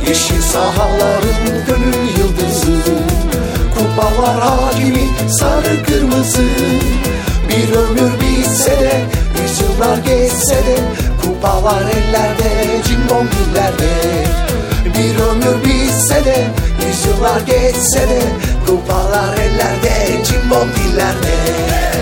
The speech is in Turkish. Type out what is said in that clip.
Yeşil sahaların gönül yıldızı, kupalar hakimi sarı kırmızı. Bir ömür bitse de, yüzyıllar geçse de, kupalar ellerde, cimbom dillerde. Bir ömür bitse de, yüzyıllar geçse de, kupalar ellerde, cimbom dillerde.